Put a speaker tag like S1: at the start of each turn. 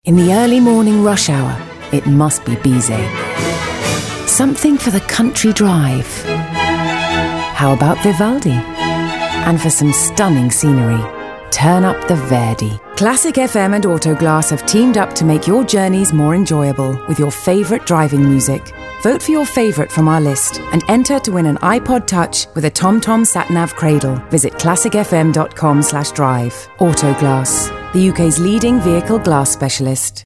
S1: In the early morning rush hour, it must be Bizet. Something for the country drive. How about Vivaldi? And for some stunning scenery, turn up the Verdi. Classic FM and Autoglass have teamed up to make your journeys more enjoyable with your favourite driving music. Vote for your favourite from our list and enter to win an iPod Touch with a TomTom SatNav cradle. Visit classicfm.com/drive. Autoglass, the UK's leading vehicle glass specialist.